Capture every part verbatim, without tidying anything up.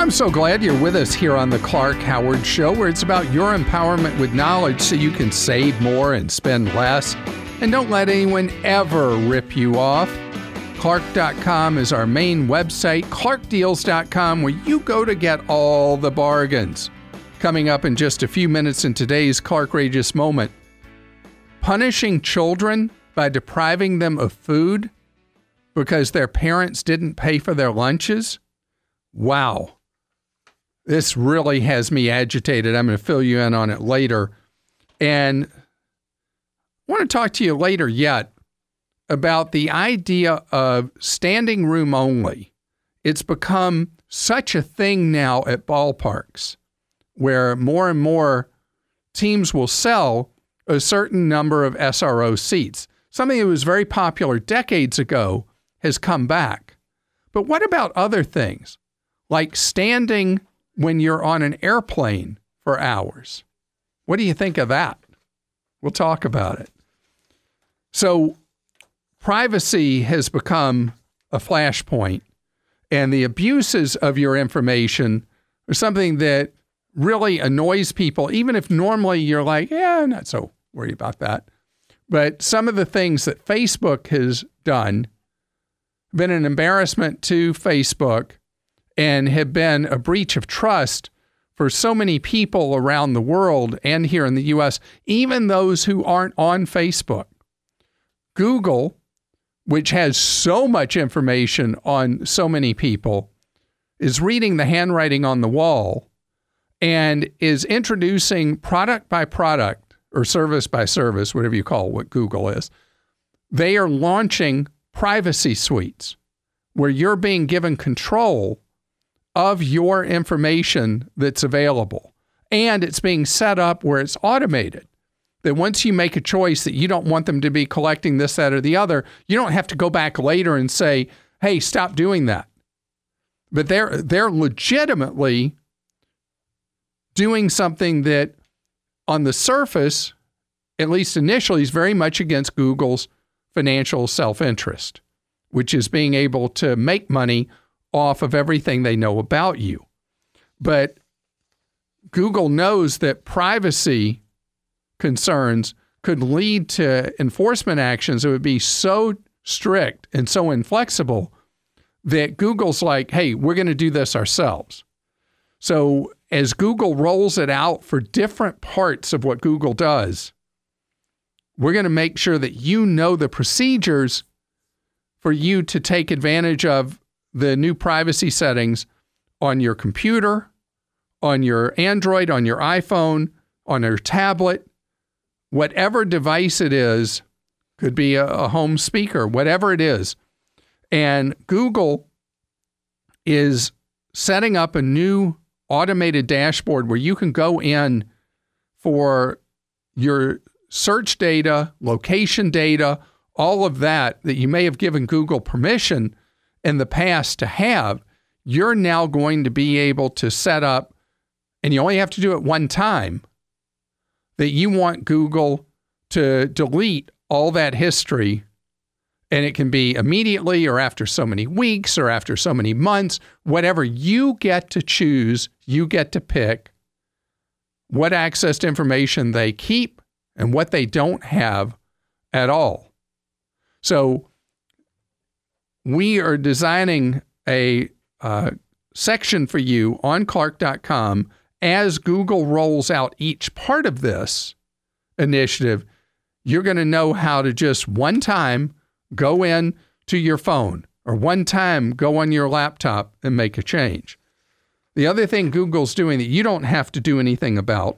I'm so glad you're with us here on the Clark Howard Show, where it's about your empowerment with knowledge so you can save more and spend less. And don't let anyone ever rip you off. Clark dot com is our main website, Clark Deals dot com, where you go to get all the bargains. Coming up in just a few minutes in today's Clarkrageous Moment, punishing children by depriving them of food because their parents didn't pay for their lunches. Wow. This really has me agitated. I'm going to fill you in on it later. And I want to talk to you later yet about the idea of standing room only. It's become such a thing now at ballparks where more and more teams will sell a certain number of S R O seats. Something that was very popular decades ago has come back. But what about other things like standing when you're on an airplane for hours? What do you think of that? We'll talk about it. So privacy has become a flashpoint, and the abuses of your information are something that really annoys people, even if normally you're like, yeah, not so worried about that. But some of the things that Facebook has done have been an embarrassment to Facebook and have been a breach of trust for so many people around the world and here in the U S, even those who aren't on Facebook. Google, which has so much information on so many people, is reading the handwriting on the wall and is introducing product by product or service by service, whatever you call what Google is. They are launching privacy suites where you're being given control of your information that's available. And it's being set up where it's automated. That once you make a choice that you don't want them to be collecting this, that, or the other, you don't have to go back later and say, hey, stop doing that. But they're they're legitimately doing something that on the surface, at least initially, is very much against Google's financial self-interest, which is being able to make money off of everything they know about you. But Google knows that privacy concerns could lead to enforcement actions that would be so strict and so inflexible that Google's like, hey, we're going to do this ourselves. So as Google rolls it out for different parts of what Google does, we're going to make sure that you know the procedures for you to take advantage of the new privacy settings on your computer, on your Android, on your iPhone, on your tablet, whatever device it is, could be a, a home speaker, whatever it is. And Google is setting up a new automated dashboard where you can go in for your search data, location data, all of that that you may have given Google permission in the past to have. You're now going to be able to set up, and you only have to do it one time, that you want Google to delete all that history, and it can be immediately or after so many weeks or after so many months, whatever. You get to choose, you get to pick what access to information they keep and what they don't have at all. So we are designing a uh, section for you on Clark dot com as Google rolls out each part of this initiative. You're going to know how to just one time go in to your phone or one time go on your laptop and make a change. The other thing Google's doing that you don't have to do anything about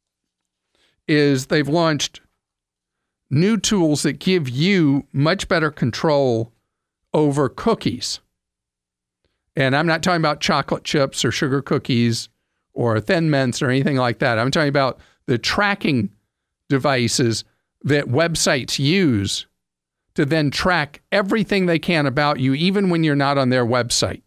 is they've launched new tools that give you much better control over cookies. And I'm not talking about chocolate chips or sugar cookies or Thin Mints or anything like that. I'm talking about the tracking devices that websites use to then track everything they can about you, even when you're not on their website.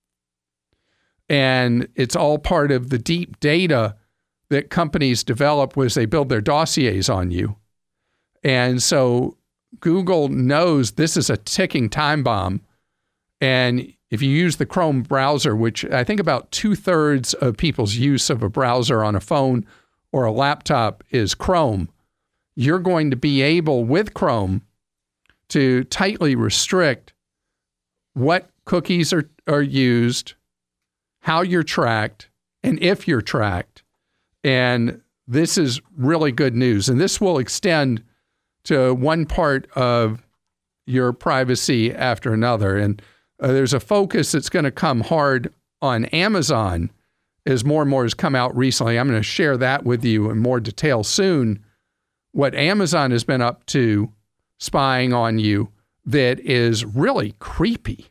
And it's all part of the deep data that companies develop as they build their dossiers on you. And so Google knows this is a ticking time bomb, and If you use the Chrome browser, which I think about two-thirds of people's use of a browser on a phone or a laptop is Chrome, you're going to be able, with Chrome, to tightly restrict what cookies are, are used, how you're tracked, and if you're tracked. And this is really good news. And this will extend to one part of your privacy after another. And uh, there's a focus that's going to come hard on Amazon as more and more has come out recently. I'm going to share that with you in more detail soon, what Amazon has been up to spying on you that is really creepy.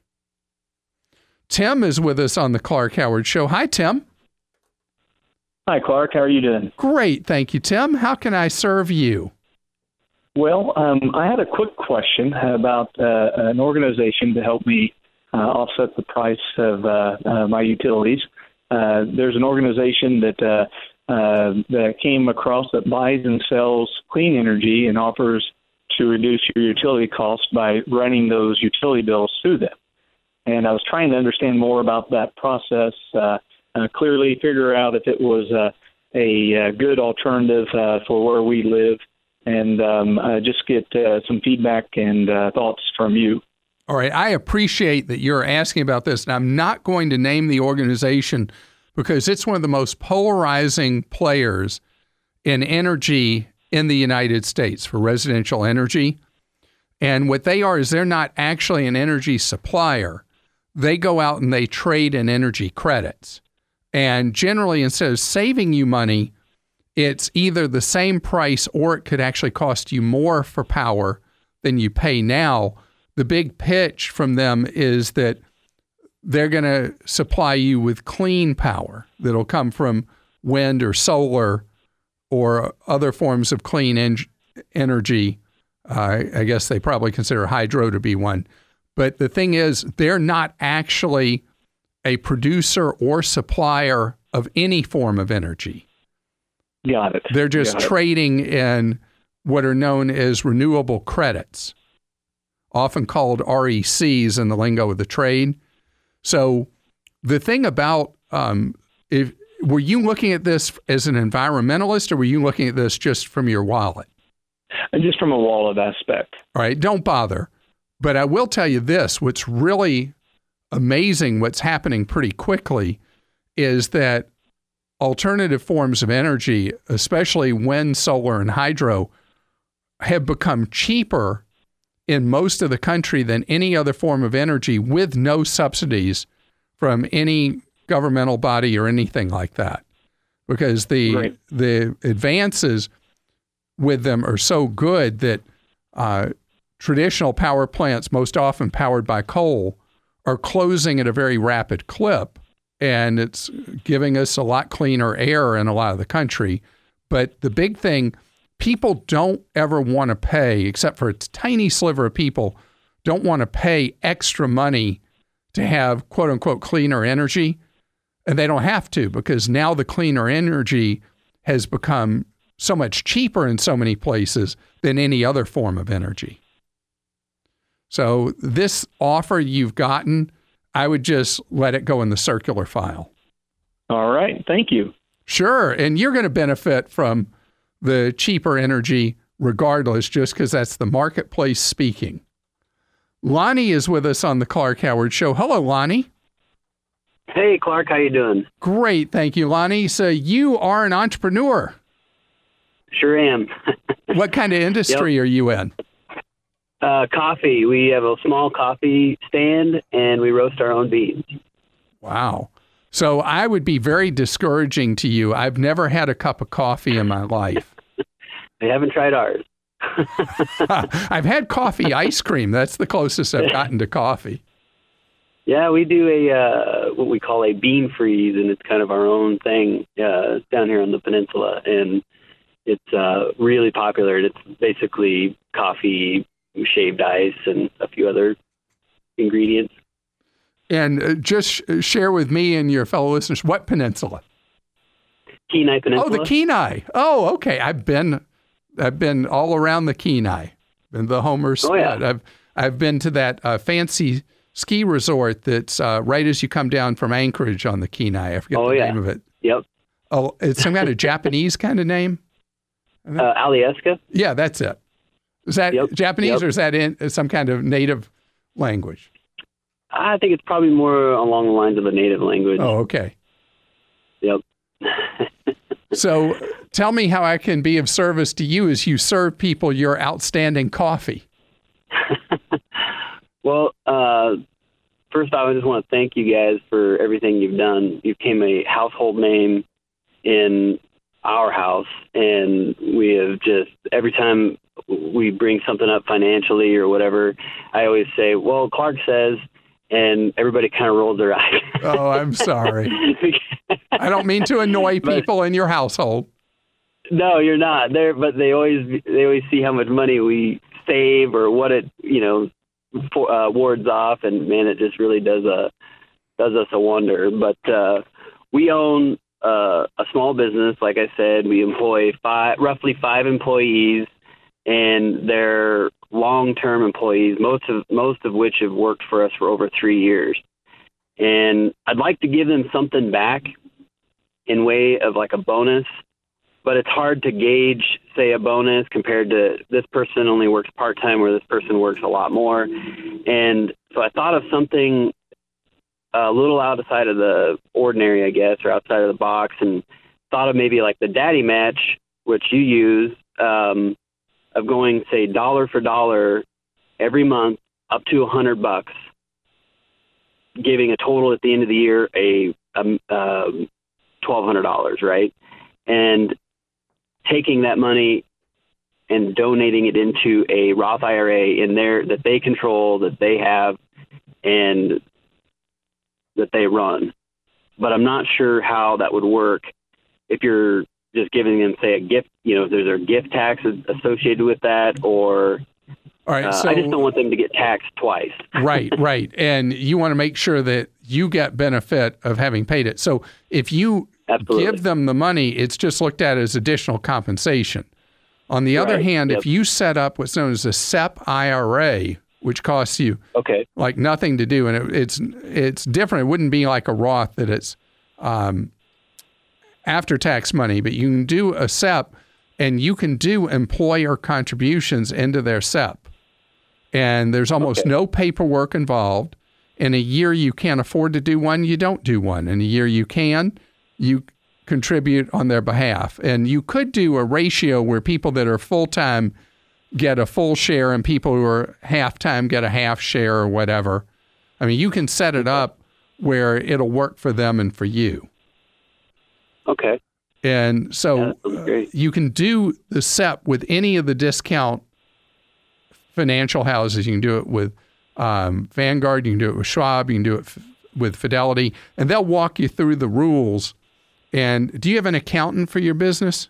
Tim is with us on the Clark Howard Show. Hi, Tim. Hi, Clark. How are you doing? Great. Thank you, Tim. How can I serve you? Well, um, I had a quick question about uh, an organization to help me uh, offset the price of uh, uh, my utilities. Uh, there's an organization that uh, uh, that came across that buys and sells clean energy and offers to reduce your utility costs by running those utility bills through them. And I was trying to understand more about that process, uh, uh, clearly figure out if it was uh, a, a good alternative uh, for where we live, and um, uh, just get uh, some feedback and uh, thoughts from you. All right. I appreciate that you're asking about this, and I'm not going to name the organization because it's one of the most polarizing players in energy in the United States for residential energy. And what they are is they're not actually an energy supplier. They go out and they trade in energy credits. And generally, instead of saving you money, it's either the same price or it could actually cost you more for power than you pay now. The big pitch from them is that they're going to supply you with clean power that'll come from wind or solar or other forms of clean en- energy. Uh, I guess they probably consider hydro to be one. But the thing is, they're not actually a producer or supplier of any form of energy. Got it. They're just Got trading in what are known as renewable credits, often called R E Cs in the lingo of the trade. So the thing about, um, if were you looking at this as an environmentalist, or were you looking at this just from your wallet? And just from a wallet aspect. All right, don't bother. But I will tell you this, what's really amazing, what's happening pretty quickly, is that alternative forms of energy, especially wind, solar, and hydro, have become cheaper in most of the country than any other form of energy with no subsidies from any governmental body or anything like that. Because the Right. the advances with them are so good that uh, traditional power plants, most often powered by coal, are closing at a very rapid clip. And it's giving us a lot cleaner air in a lot of the country. But the big thing, people don't ever want to pay, except for a tiny sliver of people, don't want to pay extra money to have quote unquote cleaner energy. And they don't have to, because now the cleaner energy has become so much cheaper in so many places than any other form of energy. So this offer you've gotten, I would just let it go in the circular file. All right. Thank you. Sure. And you're going to benefit from the cheaper energy regardless, just because that's the marketplace speaking. Lonnie is with us on the Clark Howard Show. Hello, Lonnie. Hey, Clark. How you doing? Great. Thank you, Lonnie. So you are an entrepreneur. Sure am. What kind of industry Yep. are you in? Uh, coffee. We have a small coffee stand, and we roast our own beans. Wow. So I would be very discouraging to you. I've never had a cup of coffee in my life. I haven't tried ours. I've had coffee ice cream. That's the closest I've gotten to coffee. Yeah, we do a uh, what we call a bean freeze, and it's kind of our own thing uh, down here on the peninsula, and it's uh, really popular. It's basically coffee, shaved ice, and a few other ingredients. And uh, just sh- share with me and your fellow listeners, what peninsula? Kenai Peninsula. Oh, the Kenai. Oh, okay. I've been, I've been all around the Kenai. Been to the Homer's. Oh, yeah. I've, I've been to that uh, fancy ski resort that's uh, right as you come down from Anchorage on the Kenai. I forget oh, the yeah. name of it. Yep. Oh, it's some kind of Japanese kind of name? Uh, Alyeska? Yeah, that's it. Is that yep. Japanese yep. or is that in some kind of native language? I think it's probably more along the lines of a native language. Oh, okay. Yep. So tell me how I can be of service to you as you serve people your outstanding coffee. Well, uh, first off, I just want to thank you guys for everything you've done. You became a household name in our house, and we have just, every time we bring something up financially or whatever, I always say, well, Clark says, and everybody kind of rolls their eyes. Oh, I'm sorry. I don't mean to annoy people but, in your household. No, you're not there, but they always, they always see how much money we save or what it, you know, for, uh, wards off, and man, it just really does a, does us a wonder. But, uh, we own, uh, a small business. Like I said, we employ five, roughly five employees, and they're long-term employees, most of most of which have worked for us for over three years. And I'd like to give them something back in way of like a bonus, but it's hard to gauge, say, a bonus compared to this person only works part-time where this person works a lot more. And so I thought of something a little outside of the ordinary, I guess, or outside of the box, and thought of maybe like the Daddy Match, which you use, um, of going, say, dollar for dollar every month up to a hundred bucks, giving a total at the end of the year a um, um, twelve hundred dollars, right? And taking that money and donating it into a Roth I R A in there that they control, that they have, and that they run. But I'm not sure how that would work if you're just giving them, say, a gift, you know, there's a gift tax associated with that, or All right, uh, so, I just don't want them to get taxed twice. Right, right. And you want to make sure that you get benefit of having paid it. So if you Absolutely. give them the money, it's just looked at as additional compensation. On the other Right. hand, Yep. if you set up what's known as a S E P I R A, which costs you okay. like nothing to do, and it, it's it's different. It wouldn't be like a Roth that it's um, after-tax money, but you can do a S E P, and you can do employer contributions into their S E P. And there's almost okay. no paperwork involved. In a year you can't afford to do one, you don't do one. In a year you can, you contribute on their behalf. And you could do a ratio where people that are full-time get a full share and people who are half-time get a half share or whatever. I mean, you can set it up where it'll work for them and for you. Okay. And so yeah, uh, you can do the S E P with any of the discount financial houses. You can do it with um, Vanguard, you can do it with Schwab, you can do it f- with Fidelity, and they'll walk you through the rules. And do you have an accountant for your business?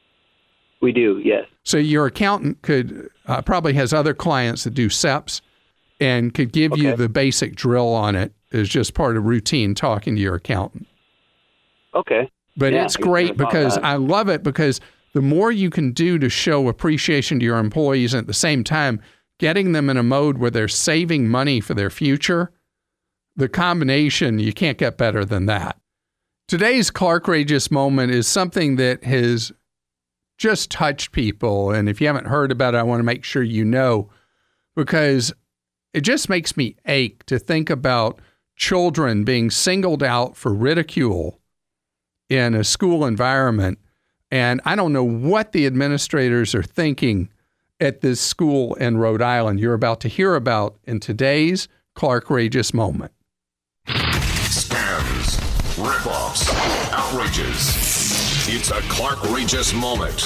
We do, yes. So your accountant could uh, probably has other clients that do S E Ps and could give okay. you the basic drill on it as just part of routine talking to your accountant. Okay. But yeah, it's great because that. I love it because the more you can do to show appreciation to your employees and at the same time getting them in a mode where they're saving money for their future, the combination, you can't get better than that. Today's Clarkrageous moment is something that has just touched people. And if you haven't heard about it, I want to make sure you know, because it just makes me ache to think about children being singled out for ridicule in a school environment. And I don't know what the administrators are thinking at this school in Rhode Island. You're about to hear about in today's Clarkrageous moment. Scams, rip-offs, outrages. It's a Clarkrageous moment.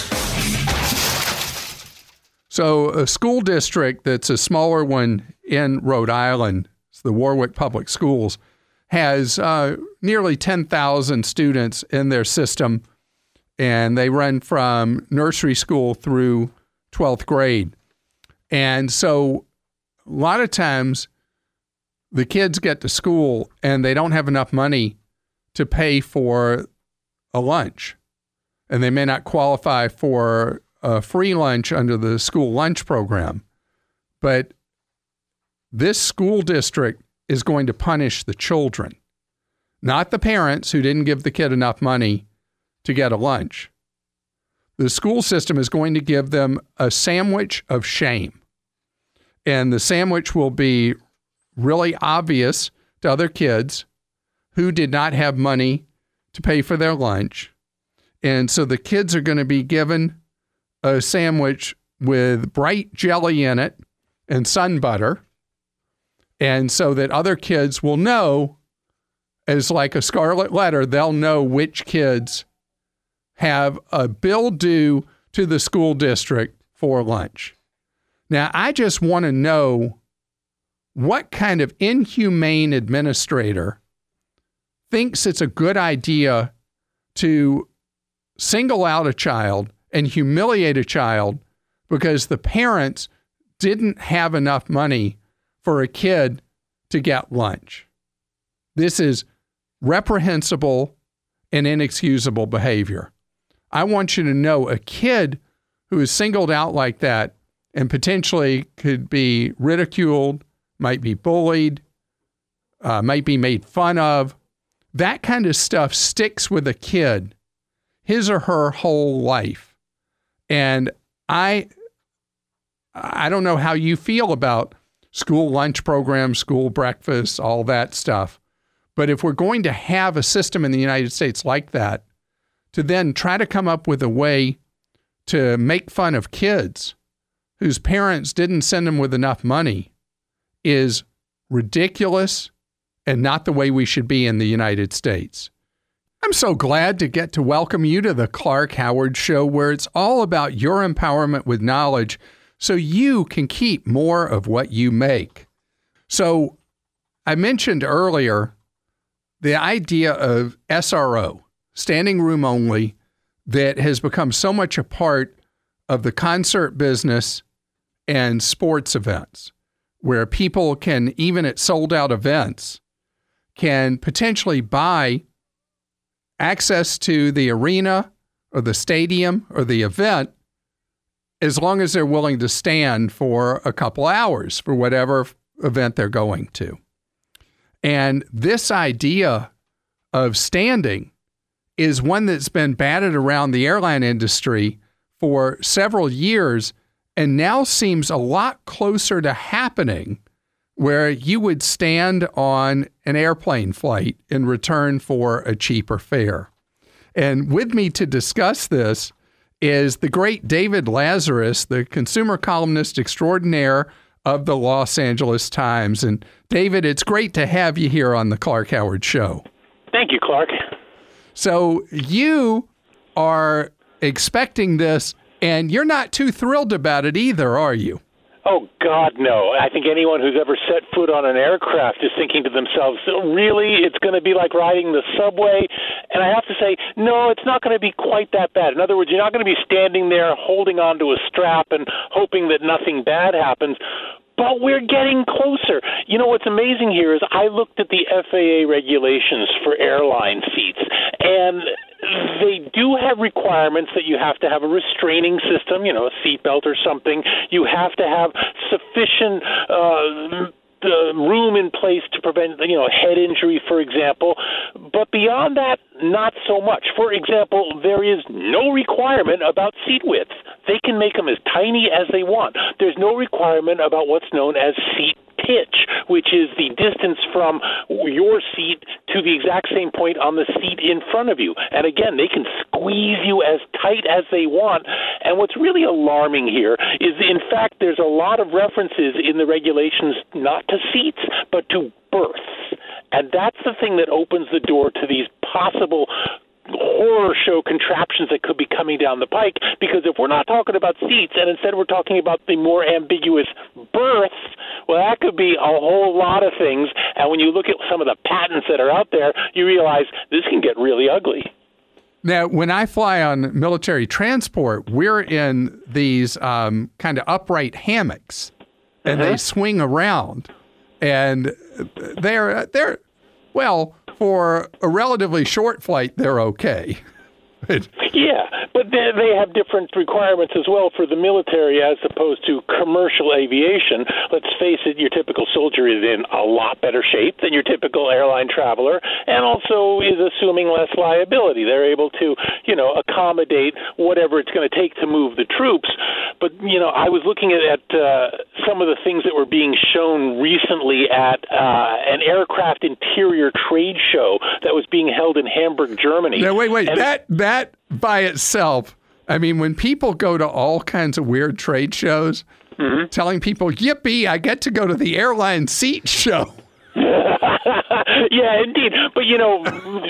So a school district that's a smaller one in Rhode Island, it's the Warwick Public Schools, has uh, nearly ten thousand students in their system, and they run from nursery school through twelfth grade. And so a lot of times the kids get to school and they don't have enough money to pay for a lunch, and they may not qualify for a free lunch under the school lunch program. But this school district is going to punish the children, not the parents who didn't give the kid enough money to get a lunch. The school system is going to give them a sandwich of shame. And the sandwich will be really obvious to other kids who did not have money to pay for their lunch. And so the kids are going to be given a sandwich with bright jelly in it and sun butter. And so that other kids will know, as like a scarlet letter, they'll know which kids have a bill due to the school district for lunch. Now, I just want to know what kind of inhumane administrator thinks it's a good idea to single out a child and humiliate a child because the parents didn't have enough money for a kid to get lunch. This is reprehensible and inexcusable behavior. I want you to know a kid who is singled out like that and potentially could be ridiculed, might be bullied, uh, might be made fun of. That kind of stuff sticks with a kid his or her whole life. And I, I don't know how you feel about school lunch programs, school breakfasts, all that stuff. But if we're going to have a system in the United States like that, to then try to come up with a way to make fun of kids whose parents didn't send them with enough money is ridiculous and not the way we should be in the United States. I'm so glad to get to welcome you to the Clark Howard Show, where it's all about your empowerment with knowledge so you can keep more of what you make. So I mentioned earlier the idea of S R O, standing room only, that has become so much a part of the concert business and sports events, where people can, even at sold-out events, can potentially buy access to the arena or the stadium or the event as long as they're willing to stand for a couple hours for whatever event they're going to. And this idea of standing is one that's been batted around the airline industry for several years and now seems a lot closer to happening, where you would stand on an airplane flight in return for a cheaper fare. And with me to discuss this is the great David Lazarus, the consumer columnist extraordinaire of the Los Angeles Times. And David, it's great to have you here on the Clark Howard Show. Thank you, Clark. So you are expecting this, and you're not too thrilled about it either, are you? Oh, God, no. I think anyone who's ever set foot on an aircraft is thinking to themselves, really, it's going to be like riding the subway? And I have to say, no, it's not going to be quite that bad. In other words, you're not going to be standing there holding onto a strap and hoping that nothing bad happens. But we're getting closer. You know, what's amazing here is I looked at the F A A regulations for airline seats, and they do have requirements that you have to have a restraining system, you know, a seatbelt or something. You have to have sufficient uh, the room in place to prevent, you know, head injury, for example. But beyond that, not so much. For example, there is no requirement about seat width. They can make them as tiny as they want. There's no requirement about what's known as seat pitch, which is the distance from your seat to the exact same point on the seat in front of you. And again, they can squeeze you as tight as they want. And what's really alarming here is, in fact, there's a lot of references in the regulations not to seats, but to berths. And that's the thing that opens the door to these possible horror show contraptions that could be coming down the pike, because if we're not talking about seats and instead we're talking about the more ambiguous berths, well, that could be a whole lot of things. And when you look at some of the patents that are out there, you realize this can get really ugly. Now, when I fly on military transport, we're in these um, kind of upright hammocks, and uh-huh. they swing around, and they're they're well, for a relatively short flight, they're okay. But yeah, but they, they have different requirements as well for the military as opposed to commercial aviation. Let's face it, your typical soldier is in a lot better shape than your typical airline traveler, and also is assuming less liability. They're able to, you know, accommodate whatever it's going to take to move the troops. But, you know, I was looking at, at uh, some of the things that were being shown recently at uh, an aircraft interior trade show that was being held in Hamburg, Germany. No, wait, wait. And that that by itself, I mean, when people go to all kinds of weird trade shows, mm-hmm. telling people, yippee, I get to go to the airline seat show. Yeah, indeed. But, you know,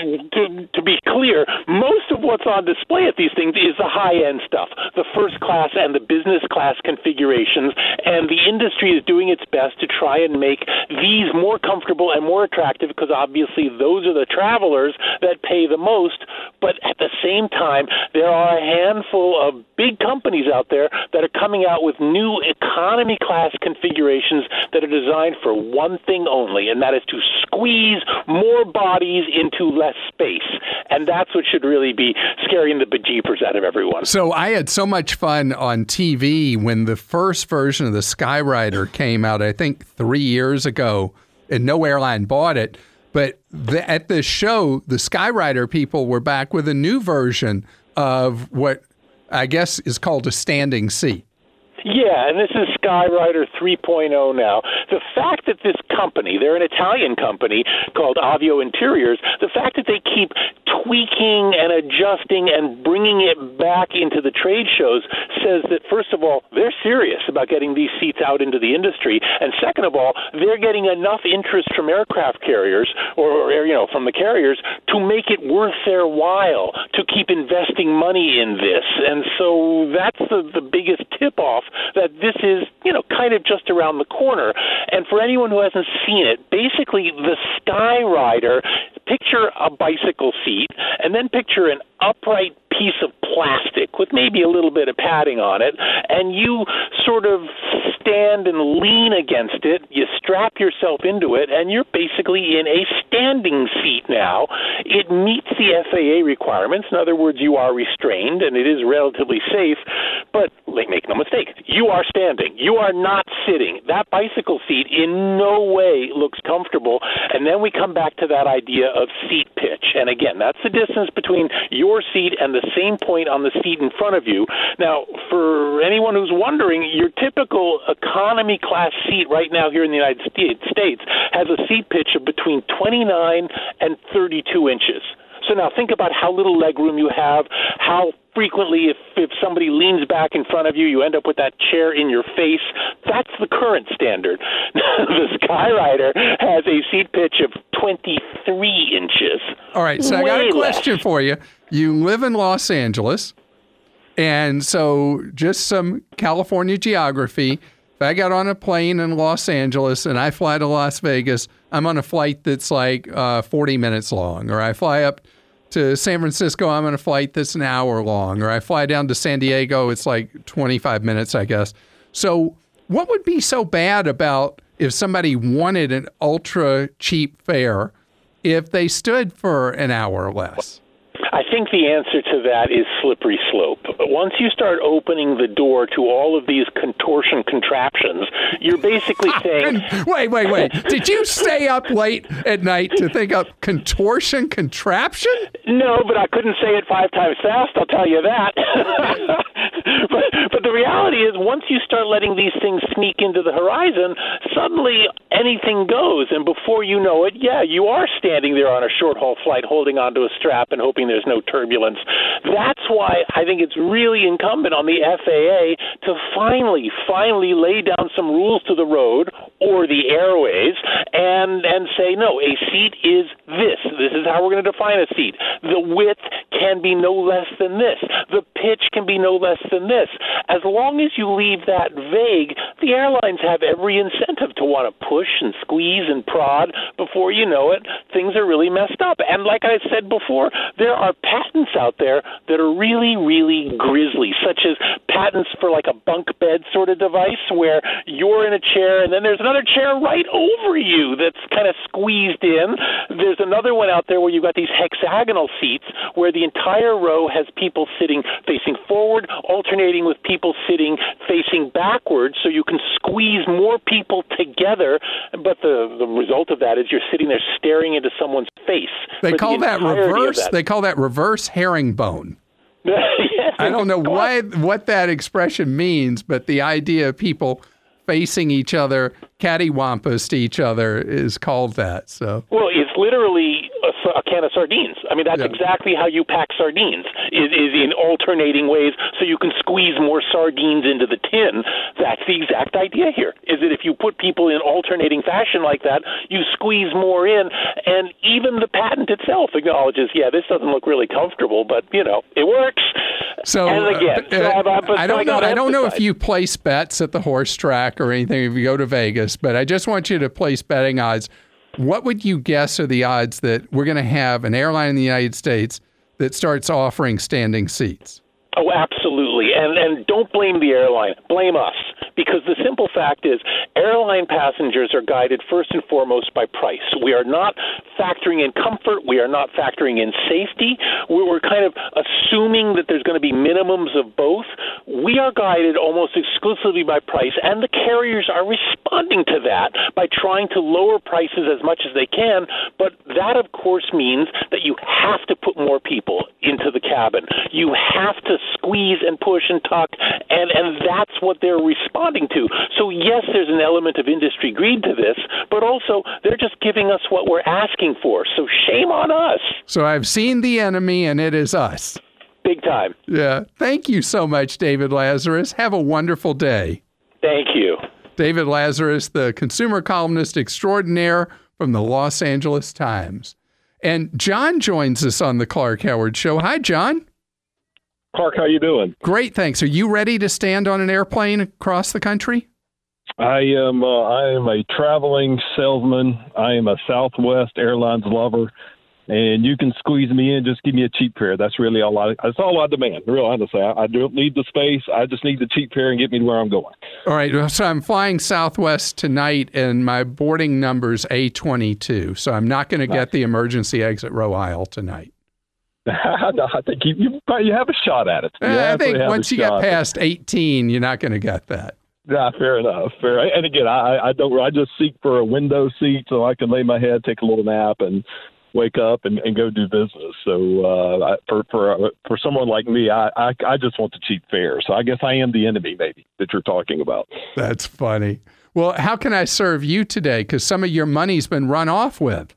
to, to be clear, most of what's on display at these things is the high-end stuff, the first class and the business class configurations, and the industry is doing its best to try and make these more comfortable and more attractive because obviously those are the travelers that pay the most. But at the same time, there are a handful of big companies out there that are coming out with new economy class configurations that are designed for one thing only, and that is to squeeze more bodies into less space. And that's what should really be scaring the bejeepers out of everyone. So I had so much fun on T V when the first version of the Skyrider came out, I think three years ago, and no airline bought it. But the, at this show, the Skyrider people were back with a new version of what I guess is called a standing seat. Yeah, and this is Skyrider three point oh now. The fact that this company, they're an Italian company called Avio Interiors, the fact that they keep tweaking and adjusting and bringing it back into the trade shows says that, first of all, they're serious about getting these seats out into the industry, and second of all, they're getting enough interest from aircraft carriers or, or you know, from the carriers to make it worth their while to keep investing money in this. And so that's the, the biggest tip-off that this is, you know, kind of just around the corner. And for anyone who hasn't seen it, basically the Skyrider, picture a bicycle seat and then picture an upright piece of plastic with maybe a little bit of padding on it, and you sort of stand and lean against it, you strap yourself into it, and you're basically in a standing seat now. It meets the F A A requirements. In other words, you are restrained, and it is relatively safe, but make no mistake, you are standing. You are not sitting. That bicycle seat in no way looks comfortable, and then we come back to that idea of seat pitch, and again, that's the distance between your seat and the same point on the seat in front of you. Now, for anyone who's wondering, your typical economy class seat right now here in the United States has a seat pitch of between twenty-nine and thirty-two inches. So now think about how little leg room you have, how frequently if, if somebody leans back in front of you, you end up with that chair in your face. That's the current standard. The Skyrider has a seat pitch of twenty-three inches. All right, so Way I got a question less. for you. You live in Los Angeles, and so just some California geography. If I got on a plane in Los Angeles and I fly to Las Vegas, I'm on a flight that's like uh, forty minutes long. Or I fly up to San Francisco, I'm on a flight that's an hour long. Or I fly down to San Diego, it's like twenty-five minutes, I guess. So what would be so bad about if somebody wanted an ultra cheap fare if they stood for an hour or less? I think the answer to that is slippery slope. Once you start opening the door to all of these contortion contraptions, you're basically saying... wait, wait, wait. Did you stay up late at night to think of contortion contraption? No, but I couldn't say it five times fast, I'll tell you that. but, but the reality is, once you start letting these things sneak into the horizon, suddenly anything goes. And before you know it, yeah, you are standing there on a short-haul flight holding onto a strap and hoping there's no turbulence. That's why I think it's really incumbent on the F A A to finally, finally lay down some rules to the road or the airways and, and say, no, a seat is this. This is how we're going to define a seat. The width can be no less than this. The pitch can be no less less than this. As long as you leave that vague, the airlines have every incentive to want to push and squeeze and prod. Before you know it, things are really messed up. And like I said before, there are patents out there that are really, really grisly, such as patents for like a bunk bed sort of device where you're in a chair and then there's another chair right over you that's kind of squeezed in. There's another one out there where you've got these hexagonal seats where the entire row has people sitting facing forward, alternating with people sitting facing backwards, so you can squeeze more people together. But the, the result of that is you're sitting there staring into someone's face. They call the that reverse. That. They call that reverse herringbone. Yes, I don't know why what that expression means, but the idea of people facing each other, cattywampus to each other, is called that. So well, it's literally a, a can of sardines. I mean, that's yeah. exactly how you pack sardines, is, is in alternating ways, so you can squeeze more sardines into the tin. That's the exact idea here, is that if you put people in alternating fashion like that, you squeeze more in, and even the patent itself acknowledges, yeah, this doesn't look really comfortable, but, you know, it works. So, and again, uh, so I'm, I'm, I don't know. I don't know if emphasize. you place bets at the horse track or anything if you go to Vegas, but I just want you to place betting odds. What would you guess are the odds that we're going to have an airline in the United States that starts offering standing seats? Oh, absolutely. And and don't blame the airline. Blame us. Because the simple fact is airline passengers are guided first and foremost by price. We are not factoring in comfort. We are not factoring in safety. We're kind of assuming that there's going to be minimums of both. We are guided almost exclusively by price, and the carriers are responding to that by trying to lower prices as much as they can. But that, of course, means that you have to put more people into the cabin. You have to squeeze and push and tuck, and, and that's what they're responding to. So, yes, there's an element of industry greed to this, but also they're just giving us what we're asking for. So shame on us. So I've seen the enemy, and it is us. Big time. Yeah. Thank you so much, David Lazarus. Have a wonderful day. Thank you. David Lazarus, the consumer columnist extraordinaire from the Los Angeles Times. And John joins us on the Clark Howard Show. Hi, John. Clark, how you doing? Great, thanks. Are you ready to stand on an airplane across the country? I am. Uh, I am a traveling salesman. I am a Southwest Airlines lover, and you can squeeze me in. Just give me a cheap fare. That's really all I. That's all I demand. Real honestly, I, I don't need the space. I just need the cheap fare and get me to where I'm going. All right. So I'm flying Southwest tonight, and my boarding number's A twenty-two. So I'm not going to get the emergency exit row aisle tonight. No, I think you, you you have a shot at it. You I think once you get past eighteen, you're not going to get that. Yeah, fair enough. Fair. And again, I, I don't. I just seek for a window seat so I can lay my head, take a little nap, and wake up and, and go do business. So uh, for for for someone like me, I, I I just want the cheap fare. So I guess I am the enemy, maybe, that you're talking about. That's funny. Well, how can I serve you today? Because some of your money's been run off with.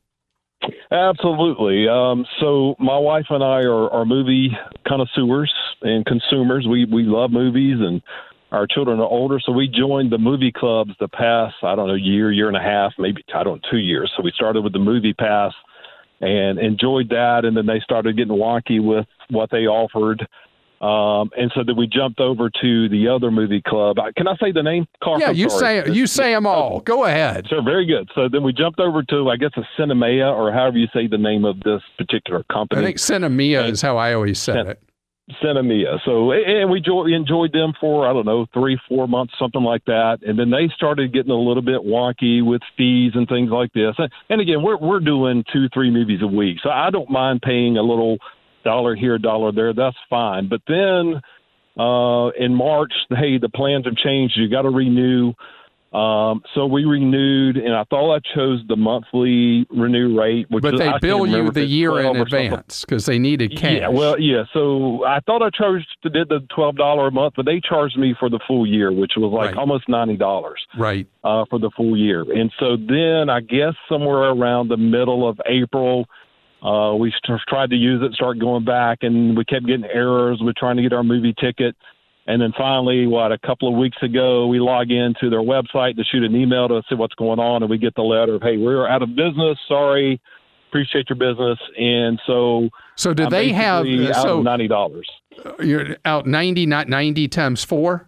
Absolutely. Um, so my wife and I are, are movie connoisseurs and consumers. We we love movies, and our children are older, so we joined the movie clubs the past, I don't know, year, year and a half, maybe, I don't know, two years. So we started with the Movie Pass and enjoyed that, and then they started getting wonky with what they offered. Um, and so then we jumped over to the other movie club. Can I say the name? Clark, yeah, I'm you sorry. say you say them all. Go ahead. Sure, very good. So then we jumped over to, I guess, a Cinemea, or however you say the name of this particular company. I think Cinemea is how I always said it. Cinemea. So, and we enjoyed them for, I don't know, three, four months, something like that. And then they started getting a little bit wonky with fees and things like this. And again, we're we're doing two, three movies a week. So I don't mind paying a little dollar here, dollar there. That's fine. But then uh, in March, hey, the plans have changed. You got to renew. Um, so we renewed, and I thought I chose the monthly renew rate. Which but is, they I bill you the year in advance because they needed cash. Yeah, well, yeah. So I thought I charged did the twelve dollars a month, but they charged me for the full year, which was like right. almost ninety dollars. Right. Uh, for the full year. And so then I guess somewhere around the middle of April, uh, we st- tried to use it, start going back, and we kept getting errors with trying to get our movie ticket. And then finally, what, a couple of weeks ago, we log into their website to shoot an email to see what's going on, and we get the letter of, hey, we're out of business. Sorry. appreciate your business. And so, so do I'm they have out so of ninety dollars? You're out ninety, not ninety times four.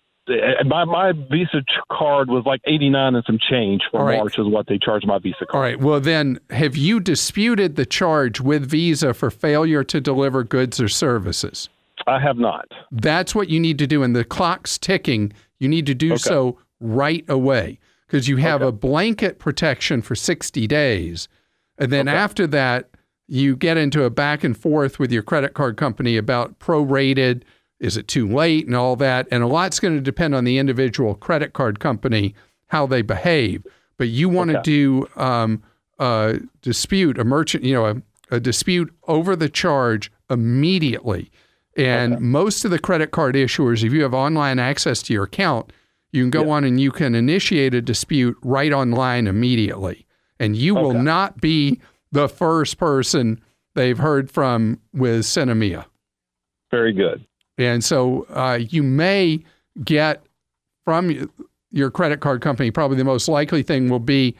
My my Visa card was like eighty-nine and some change for right. March is what they charged my Visa card. All right. Well, then, have you disputed the charge with Visa for failure to deliver goods or services? I have not. That's what you need to do. And the clock's ticking. You need to do okay. so right away because you have okay. a blanket protection for sixty days. And then okay. after that, you get into a back and forth with your credit card company about prorated. Is it too late and all that? And a lot's going to depend on the individual credit card company, how they behave. But you want okay. to do um, a dispute, a merchant, you know, a, a dispute over the charge immediately. And okay. most of the credit card issuers, if you have online access to your account, you can go yeah. on and you can initiate a dispute right online immediately. And you okay. will not be the first person they've heard from with Cinemia. Very good. And so uh, you may get from your credit card company, probably the most likely thing will be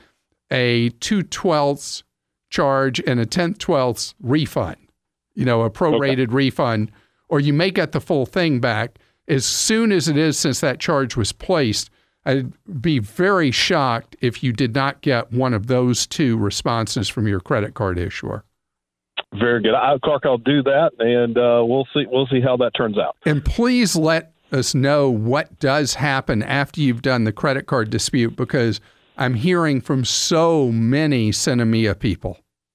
a two twelfths charge and a ten twelfths refund, you know, a prorated okay. refund, or you may get the full thing back as soon as it is since that charge was placed. I'd be very shocked if you did not get one of those two responses from your credit card issuer. Very good. I, Clark, I'll do that, and uh, we'll see. We'll see how that turns out. And please let us know what does happen after you've done the credit card dispute, because I'm hearing from so many Cinemia people.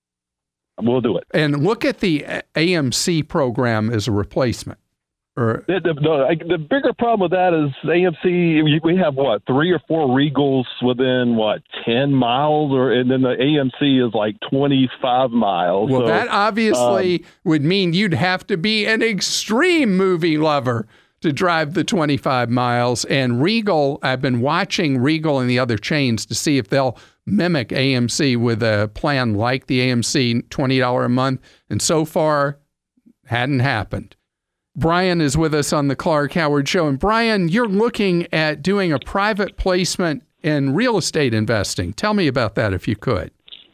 We'll do it. And look at the A M C program as a replacement. Or the, the, the, the bigger problem with that is A M C, we have, what, three or four Regals within, what, ten miles? or And then the A M C is like twenty-five miles. Well, so, that obviously um, would mean you'd have to be an extreme movie lover to drive the twenty-five miles. And Regal, I've been watching Regal and the other chains to see if they'll mimic A M C with a plan like the A M C twenty dollars a month. And so far, hadn't happened. Brian is with us on the Clark Howard Show. And Brian, you're looking at doing a private placement in real estate investing. Tell me about that if you could.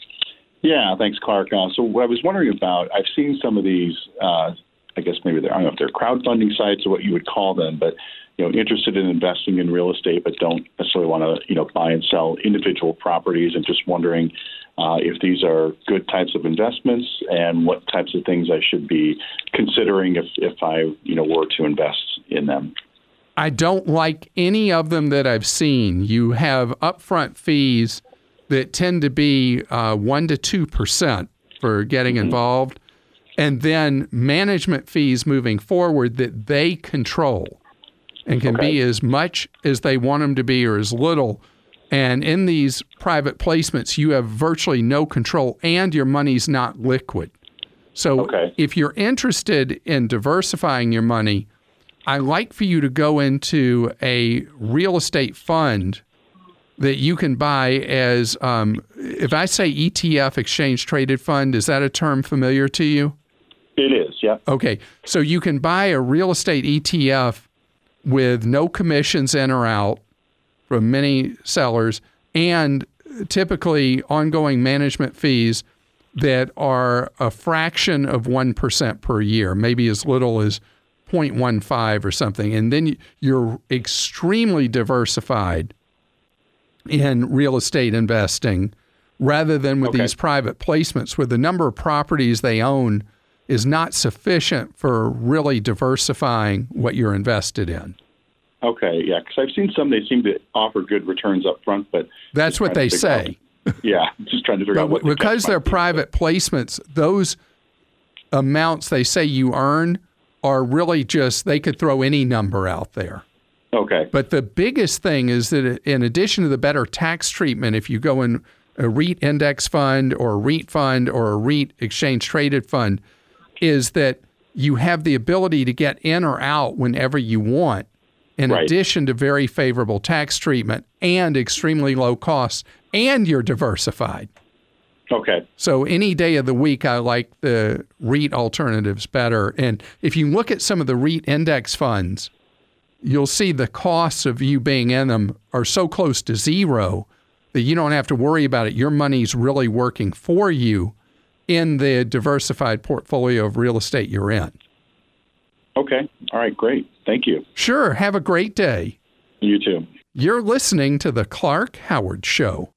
Yeah, thanks, Clark. Uh, so what I was wondering about, I've seen some of these, uh, I guess maybe they're, I don't know if they're crowdfunding sites or what you would call them, but, you know, interested in investing in real estate, but don't necessarily want to, you know, buy and sell individual properties, and just wondering uh, if these are good types of investments and what types of things I should be considering if, if I, you know, were to invest in them. I don't like any of them that I've seen. You have upfront fees that tend to be uh, one to two percent for getting mm-hmm. involved, and then management fees moving forward that they control and can okay. be as much as they want them to be or as little. And in these private placements, you have virtually no control, and your money's not liquid. So okay. if you're interested in diversifying your money, I like for you to go into a real estate fund that you can buy as, um, if I say E T F, exchange traded fund, is that a term familiar to you? It is, yeah. Okay, so you can buy a real estate E T F with no commissions in or out from many sellers, and typically ongoing management fees that are a fraction of one percent per year, maybe as little as zero point one five or something. And then you're extremely diversified in real estate investing rather than with okay. these private placements where the number of properties they own is not sufficient for really diversifying what you're invested in. Okay, yeah, because I've seen some, they seem to offer good returns up front, but... That's what they say. Out, yeah, just trying to figure but out what... Because the they're private placements, those amounts they say you earn are really just, they could throw any number out there. Okay. But the biggest thing is that in addition to the better tax treatment, if you go in a REIT index fund or a REIT fund or a REIT exchange traded fund, is that you have the ability to get in or out whenever you want, in right. addition to very favorable tax treatment and extremely low costs, and you're diversified. Okay. So any day of the week, I like the REIT alternatives better. And if you look at some of the REIT index funds, you'll see the costs of you being in them are so close to zero that you don't have to worry about it. Your money's really working for you. in the diversified portfolio of real estate you're in. Okay. All right. Great. Thank you. Sure. Have a great day. You too. You're listening to The Clark Howard Show.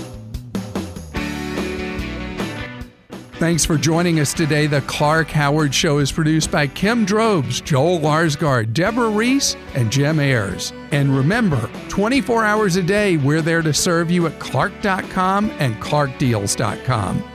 Thanks for joining us today. The Clark Howard Show is produced by Kim Drobes, Joel Larsgaard, Deborah Reese, and Jim Ayers. And remember, twenty-four hours a day, we're there to serve you at clark dot com and clark deals dot com.